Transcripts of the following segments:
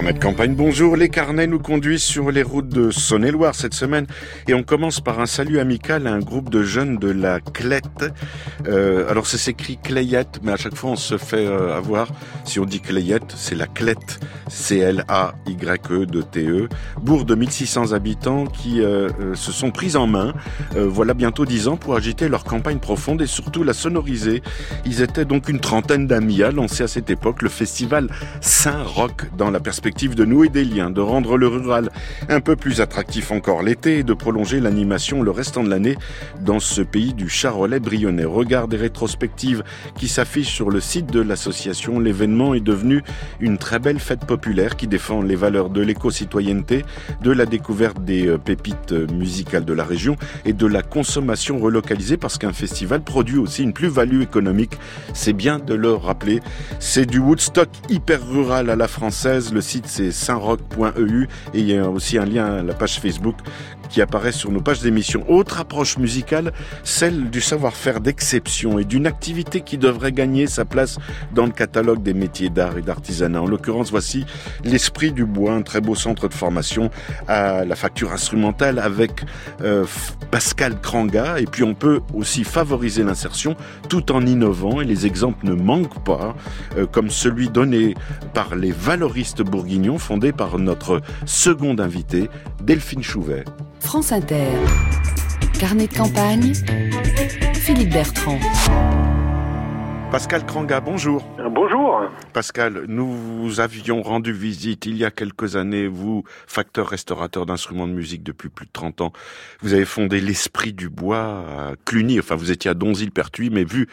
Carnet de campagne, bonjour. Les carnets nous conduisent sur les routes de Saône-et-Loire cette semaine et on commence par un salut amical à un groupe de jeunes de la Clette. Alors ça s'écrit Clayette, mais à chaque fois on se fait avoir. Si on dit Clayette, c'est la Clette, C-L-A-Y-E-T-E. Bourg de 1600 habitants qui se sont pris en main, voilà bientôt 10 ans, pour agiter leur campagne profonde et surtout la sonoriser. Ils étaient donc une trentaine d'amis à lancer à cette époque le festival Saint-Roch dans la perspective de nouer des liens, de rendre le rural un peu plus attractif encore l'été et de prolonger l'animation le restant de l'année dans ce pays du Charolais brionnais. Regard des rétrospectives qui s'affichent sur le site de l'association, l'événement est devenu une très belle fête populaire qui défend les valeurs de l'éco-citoyenneté, de la découverte des pépites musicales de la région et de la consommation relocalisée, parce qu'un festival produit aussi une plus-value économique. C'est bien de le rappeler. C'est du Woodstock hyper rural à la française. Le site c'est saintroch.eu et il y a aussi un lien à la page Facebook qui apparaît sur nos pages d'émission. Autre approche musicale, celle du savoir-faire d'exception et d'une activité qui devrait gagner sa place dans le catalogue des métiers d'art et d'artisanat. En l'occurrence, voici l'Esprit du Bois, un très beau centre de formation à la facture instrumentale avec Pascal Kranga. Et puis on peut aussi favoriser l'insertion tout en innovant, et les exemples ne manquent pas, comme celui donné par les valoristes bourguignons, fondé par notre seconde invitée, Delphine Chouvet. France Inter. Carnet de campagne, Philippe Bertrand. Pascal Kranga, bonjour. Bonjour. Pascal, nous vous avions rendu visite il y a quelques années, vous, facteur restaurateur d'instruments de musique depuis plus de 30 ans. Vous avez fondé l'Esprit du Bois à Cluny, enfin vous étiez à Donzille-Pertuis, mais vu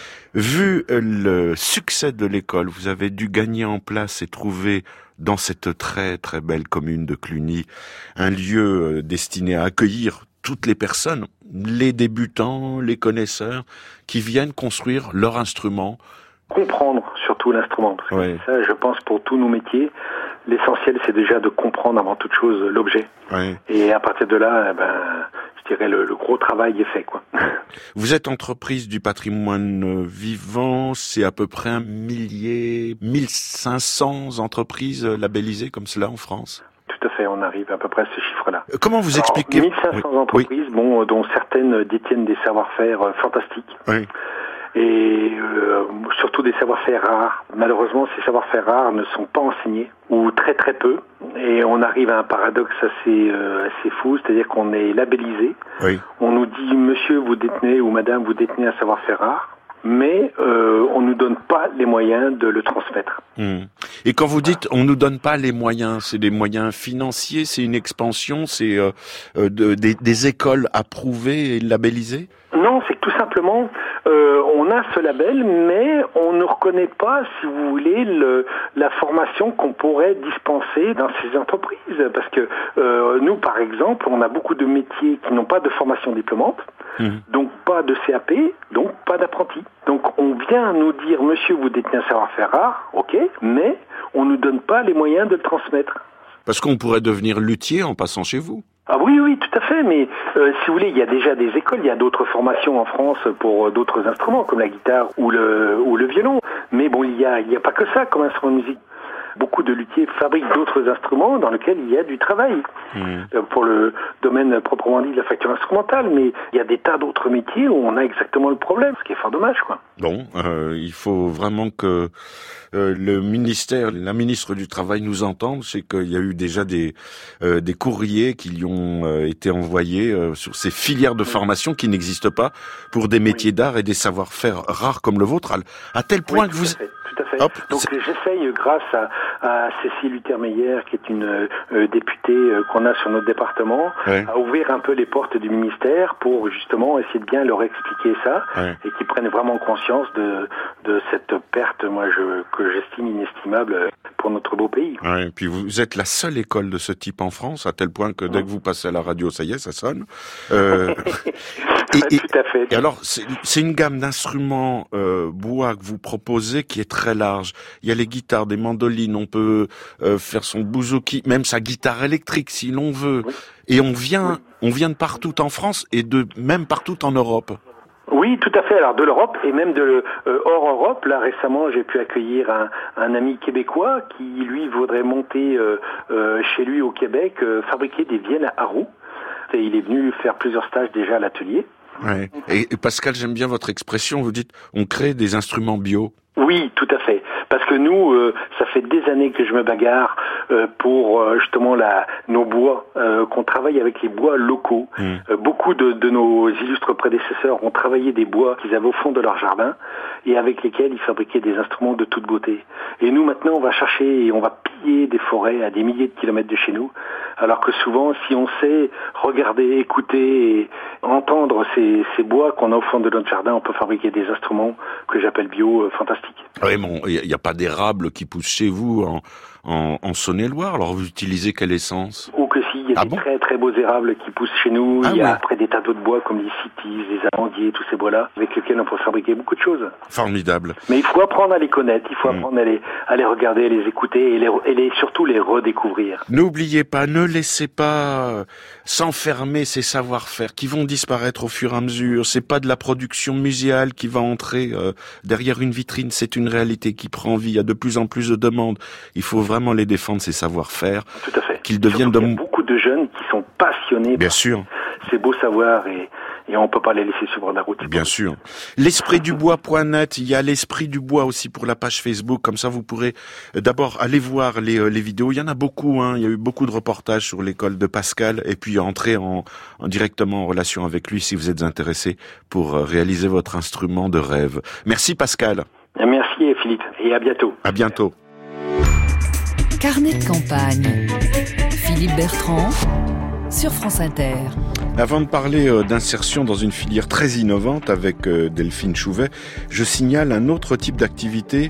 le succès de l'école, vous avez dû gagner en place et trouver dans cette très très belle commune de Cluny un lieu destiné à accueillir toutes les personnes, les débutants, les connaisseurs, qui viennent construire leur instrument. Comprendre surtout l'instrument. Parce que ça, je pense, pour tous nos métiers, l'essentiel, c'est déjà de comprendre avant toute chose l'objet. Ouais. Et à partir de là, je dirais le gros travail est fait, quoi. Vous êtes entreprise du patrimoine vivant, c'est à peu près 1500 entreprises labellisées comme cela en France. Tout à fait, on arrive à peu près à ce chiffre-là. Comment vous expliquez 1500 entreprises, dont certaines détiennent des savoir-faire fantastiques. Oui. Et surtout des savoir-faire rares. Malheureusement, ces savoir-faire rares ne sont pas enseignés, ou très très peu. Et on arrive à un paradoxe assez fou, c'est-à-dire qu'on est labellisé. Oui. On nous dit, monsieur, vous détenez, ou madame, vous détenez un savoir-faire rare. Mais on nous donne pas les moyens de le transmettre. Et quand vous dites on nous donne pas les moyens, c'est des moyens financiers, c'est une expansion, c'est des écoles approuvées et labellisées? Non, c'est que tout simplement on a ce label, mais on ne reconnaît pas, si vous voulez, la formation qu'on pourrait dispenser dans ces entreprises. Parce que nous, par exemple, on a beaucoup de métiers qui n'ont pas de formation diplômante, donc pas de CAP, donc pas d'apprenti. Donc on vient nous dire, monsieur, vous détenez un savoir-faire rare, ok, mais on ne nous donne pas les moyens de le transmettre. Parce qu'on pourrait devenir luthier en passant chez vous. Ah oui, tout à fait, mais si vous voulez, il y a déjà des écoles, il y a d'autres formations en France pour d'autres instruments, comme la guitare ou le violon. Mais bon, il y a pas que ça comme instrument de musique. Beaucoup de luthiers fabriquent d'autres instruments dans lesquels il y a du travail. Pour le domaine proprement dit de la facture instrumentale, mais il y a des tas d'autres métiers où on a exactement le problème, ce qui est fort dommage, quoi. Bon, il faut vraiment que le ministère, la ministre du Travail nous entende. C'est qu'il y a eu déjà des courriers qui lui ont été envoyés sur ces filières de formation qui n'existent pas pour des métiers d'art et des savoir-faire rares comme le vôtre, à tel point que vous... Tout à fait. Hop, donc j'essaye, grâce à Cécile Luther-Meyer, qui est une députée qu'on a sur notre département, à ouvrir un peu les portes du ministère pour justement essayer de bien leur expliquer ça et qu'ils prennent vraiment conscience de cette perte, que j'estime inestimable pour notre beau pays. Et puis vous êtes la seule école de ce type en France, à tel point que dès que vous passez à la radio, ça y est, ça sonne. Tout à fait. Et alors, c'est une gamme d'instruments bois que vous proposez qui est très large. Il y a les guitares, des mandolines, on peut faire son bouzouki, même sa guitare électrique si l'on veut. Oui. Et on vient de partout en France et même partout en Europe. Oui, tout à fait. Alors de l'Europe et même hors Europe. Là récemment, j'ai pu accueillir un ami québécois qui lui voudrait monter chez lui au Québec, fabriquer des viennes à roues. Et il est venu faire plusieurs stages déjà à l'atelier. Ouais. Et Pascal, j'aime bien votre expression. Vous dites, on crée des instruments bio. Oui, tout à fait. Parce que nous, ça fait des années que je me bagarre pour justement nos bois, qu'on travaille avec les bois locaux. Beaucoup de nos illustres prédécesseurs ont travaillé des bois qu'ils avaient au fond de leur jardin et avec lesquels ils fabriquaient des instruments de toute beauté. Et nous, maintenant, on va chercher et on va piller des forêts à des milliers de kilomètres de chez nous. Alors que souvent, si on sait regarder, écouter et entendre ces bois qu'on a au fond de notre jardin, on peut fabriquer des instruments que j'appelle bio fantastiques. Oui, bon, il n'y a pas d'érable qui pousse chez vous en Saône-et-Loire. Alors vous utilisez quelle essence? Oh que si, il y a des très très beaux érables qui poussent chez nous. Il y a après des tas d'autres bois comme les cytis, les amandiers, tous ces bois-là, avec lesquels on peut fabriquer beaucoup de choses. Formidable. Mais il faut apprendre à les connaître, il faut apprendre à les regarder, à les écouter et surtout les redécouvrir. N'oubliez pas, ne laissez pas s'enfermer ces savoir-faire qui vont disparaître au fur et à mesure. C'est pas de la production muséale qui va entrer derrière une vitrine, c'est une réalité qui prend vie. Il y a de plus en plus de demandes. Il faut vraiment les défendre, ces savoir-faire. Tout à fait. Qu'ils deviennent il y a beaucoup de jeunes qui sont passionnés par ces beaux savoirs et on peut pas les laisser sur la route. Bien sûr. L'espritdubois.net, il y a l'Esprit du Bois aussi pour la page Facebook. Comme ça, vous pourrez d'abord aller voir les vidéos. Il y en a beaucoup, hein. Il y a eu beaucoup de reportages sur l'école de Pascal et puis entrer directement en relation avec lui si vous êtes intéressé pour réaliser votre instrument de rêve. Merci Pascal. Merci Philippe et à bientôt. À bientôt. Carnet de campagne. Philippe Bertrand sur France Inter. Avant de parler d'insertion dans une filière très innovante avec Delphine Chouvet, je signale un autre type d'activité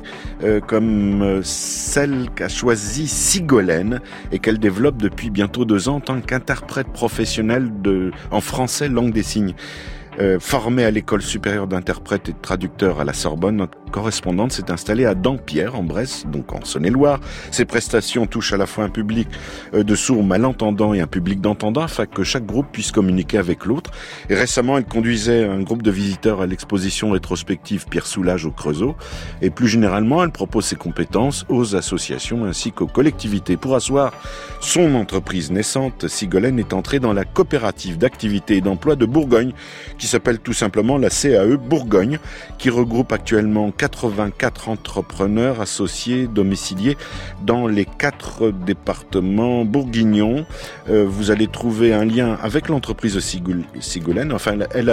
comme celle qu'a choisie Sigolène et qu'elle développe depuis bientôt 2 ans en tant qu'interprète professionnelle en français langue des signes. Formée à l'école supérieure d'interprètes et de traducteurs à la Sorbonne, notre correspondante s'est installée à Dampierre, en Bresse, donc en Saône-et-Loire. Ses prestations touchent à la fois un public de sourds malentendants et un public d'entendants, afin que chaque groupe puisse communiquer avec l'autre. Et récemment, elle conduisait un groupe de visiteurs à l'exposition rétrospective Pierre Soulages au Creusot. Et plus généralement, elle propose ses compétences aux associations ainsi qu'aux collectivités. Pour asseoir son entreprise naissante, Sigolène est entrée dans la coopérative d'activité et d'emploi de Bourgogne, qui s'appelle tout simplement la CAE Bourgogne, qui regroupe actuellement 84 entrepreneurs associés domiciliés dans les 4 départements bourguignons. Vous allez trouver un lien avec l'entreprise Sigolène. Enfin, elle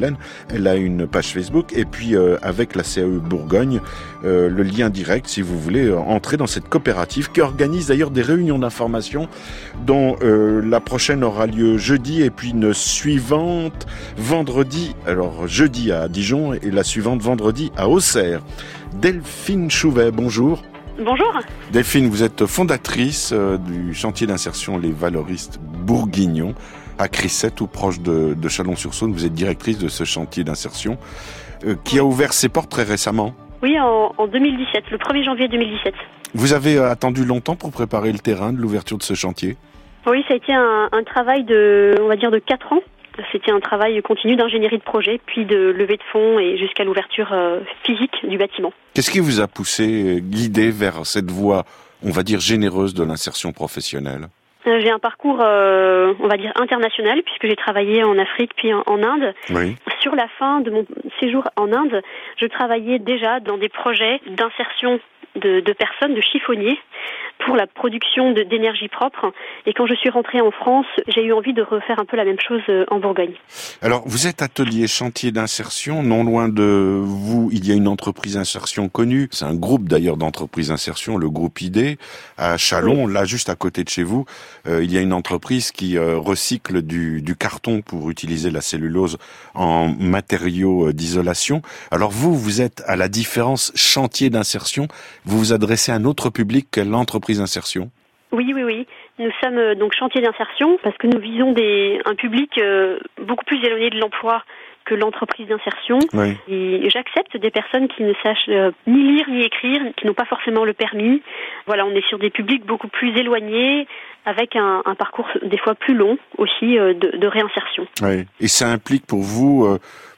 a une page Facebook et puis avec la CAE Bourgogne, le lien direct si vous voulez entrer dans cette coopérative qui organise d'ailleurs des réunions d'information dont la prochaine aura lieu jeudi et puis une suivante vendredi. Alors jeudi à Dijon et la suivante vendredi à Auxerre. Delphine Chouvet, bonjour. Bonjour. Delphine, vous êtes fondatrice du chantier d'insertion Les Valoristes Bourguignons à Crissey, tout proche de Chalon-sur-Saône. Vous êtes directrice de ce chantier d'insertion qui a ouvert ses portes très récemment. Oui, en 2017, le 1er janvier 2017. Vous avez attendu longtemps pour préparer le terrain de l'ouverture de ce chantier? Oui, ça a été un travail de 4 ans. C'était un travail continu d'ingénierie de projet, puis de levée de fonds et jusqu'à l'ouverture physique du bâtiment. Qu'est-ce qui vous a poussé, guidé vers cette voie, on va dire, généreuse de l'insertion professionnelle? J'ai un parcours, on va dire, international, puisque j'ai travaillé en Afrique puis en Inde. Oui. Sur la fin de mon séjour en Inde, je travaillais déjà dans des projets d'insertion de personnes, de chiffonniers, pour la production d'énergie propre. Et quand je suis rentrée en France, j'ai eu envie de refaire un peu la même chose en Bourgogne. Alors, vous êtes atelier chantier d'insertion. Non loin de vous, il y a une entreprise d'insertion connue. C'est un groupe d'ailleurs d'entreprises d'insertion, le groupe ID. À Chalon, là, juste à côté de chez vous, il y a une entreprise qui recycle du carton pour utiliser la cellulose en matériaux d'isolation. Alors vous êtes à la différence chantier d'insertion. Vous vous adressez à un autre public que l'entreprise d'insertion? Oui. Nous sommes donc chantier d'insertion parce que nous visons un public beaucoup plus éloigné de l'emploi que l'entreprise d'insertion. Oui. Et j'accepte des personnes qui ne sachent ni lire ni écrire, qui n'ont pas forcément le permis. Voilà, on est sur des publics beaucoup plus éloignés, avec un parcours des fois plus long aussi de réinsertion. Oui. Et ça implique pour vous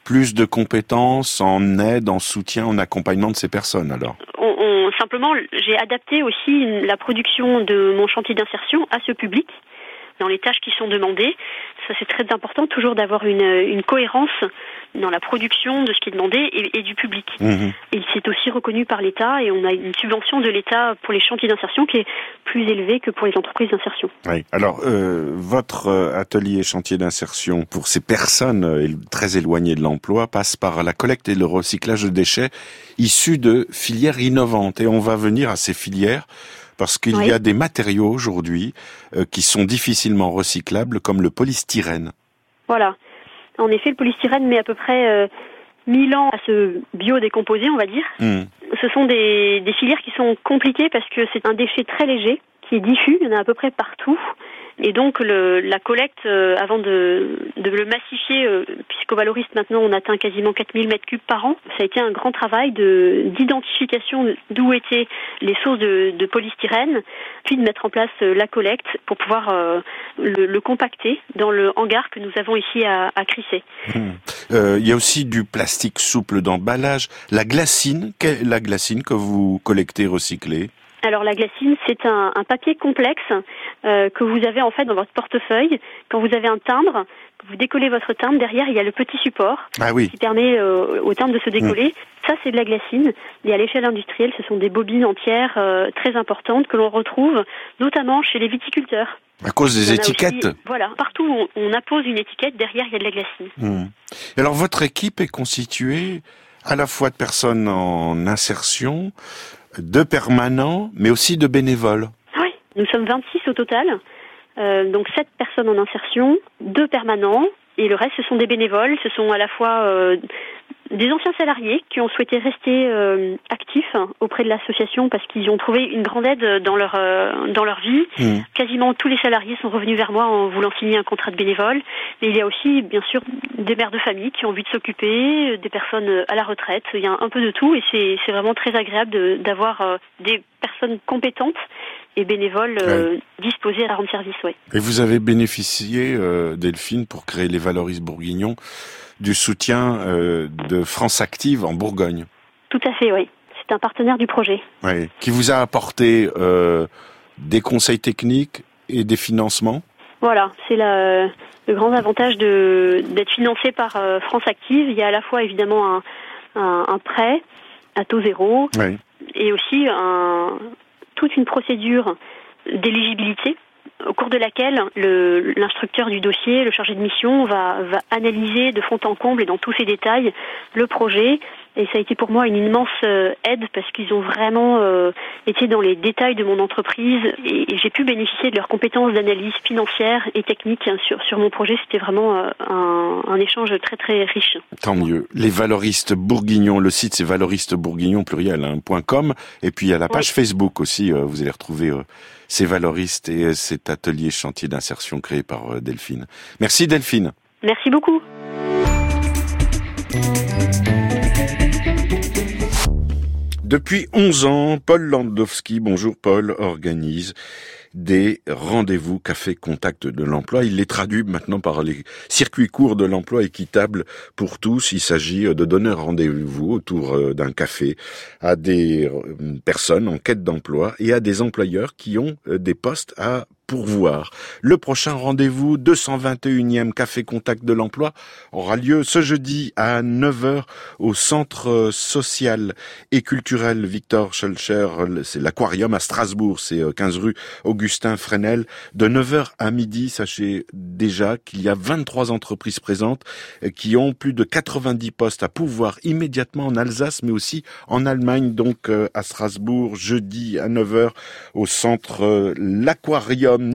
plus de compétences en aide, en soutien, en accompagnement de ces personnes alors? Simplement, j'ai adapté aussi la production de mon chantier d'insertion à ce public, dans les tâches qui sont demandées. Ça, c'est très important, toujours d'avoir une cohérence dans la production de ce qui est demandé et du public. Mmh. Et c'est aussi reconnu par l'État et on a une subvention de l'État pour les chantiers d'insertion qui est plus élevée que pour les entreprises d'insertion. Oui. Alors, votre atelier chantier d'insertion pour ces personnes très éloignées de l'emploi passe par la collecte et le recyclage de déchets issus de filières innovantes. Et on va venir à ces filières parce qu'il y a des matériaux aujourd'hui qui sont difficilement recyclables, comme le polystyrène. Voilà. En effet, le polystyrène met à peu près 1000 ans à se biodécomposer, on va dire. Mmh. Ce sont des filières qui sont compliquées parce que c'est un déchet très léger, qui est diffus, il y en a à peu près partout. Et donc la collecte, avant de le massifier, puisqu'au valoriste maintenant on atteint quasiment 4000 mètres cubes par an, ça a été un grand travail d'identification d'où étaient les sources de polystyrène, puis de mettre en place la collecte pour pouvoir le compacter dans le hangar que nous avons ici à Crissey. Il y a aussi du plastique souple d'emballage, la glacine que vous collectez, recyclez. Alors la glacine, c'est un papier complexe que vous avez en fait dans votre portefeuille. Quand vous avez un timbre, vous décollez votre timbre, derrière il y a le petit support qui permet au timbre de se décoller. Ça, c'est de la glacine. Et à l'échelle industrielle, ce sont des bobines entières très importantes que l'on retrouve notamment chez les viticulteurs. À cause des étiquettes. Aussi, voilà, partout où on appose une étiquette, derrière il y a de la glacine. Alors votre équipe est constituée à la fois de personnes en insertion, de permanents, mais aussi de bénévoles. Oui, nous sommes 26 au total, donc 7 personnes en insertion, 2 permanents, et le reste ce sont des bénévoles, ce sont à la fois des anciens salariés qui ont souhaité rester actifs auprès de l'association parce qu'ils ont trouvé une grande aide dans leur vie. Quasiment tous les salariés sont revenus vers moi en voulant signer un contrat de bénévole. Mais il y a aussi, bien sûr, des mères de famille qui ont envie de s'occuper, des personnes à la retraite. Il y a un peu de tout et c'est vraiment très agréable d'avoir des personnes compétentes et bénévoles disposés à rendre service. Ouais. Et vous avez bénéficié, Delphine, pour créer les Valoristes Bourguignons, du soutien de France Active en Bourgogne. Tout à fait, oui. C'est un partenaire du projet. Oui. Qui vous a apporté des conseils techniques et des financements. Voilà, c'est le grand avantage d'être financé par France Active. Il y a à la fois évidemment un prêt à taux zéro et aussi toute une procédure d'éligibilité au cours de laquelle l'instructeur du dossier, le chargé de mission, va analyser de fond en comble et dans tous ses détails le projet. Et ça a été pour moi une immense aide parce qu'ils ont vraiment été dans les détails de mon entreprise et j'ai pu bénéficier de leurs compétences d'analyse financière et technique sur mon projet. C'était vraiment un échange très très riche. Tant mieux. Les Valoristes Bourguignons, le site c'est valoristesbourguignons pluriel.com et puis il y a la page Facebook aussi, vous allez retrouver ces valoristes et cet atelier chantier d'insertion créé par Delphine. Merci Delphine. Merci beaucoup. Depuis 11 ans, Paul Landowski, bonjour Paul, organise des rendez-vous café contact de l'emploi. Il les traduit maintenant par les circuits courts de l'emploi équitable pour tous. Il s'agit de donner rendez-vous autour d'un café à des personnes en quête d'emploi et à des employeurs qui ont des postes à pourvoir. Le prochain rendez-vous, 221e Café Contact de l'Emploi, aura lieu ce jeudi à 9h au Centre social et culturel Victor Schœlcher, c'est l'Aquarium à Strasbourg, c'est 15 rue Augustin Fresnel, de 9h à midi. Sachez déjà qu'il y a 23 entreprises présentes qui ont plus de 90 postes à pourvoir immédiatement en Alsace, mais aussi en Allemagne, donc à Strasbourg, jeudi à 9h au Centre l'Aquarium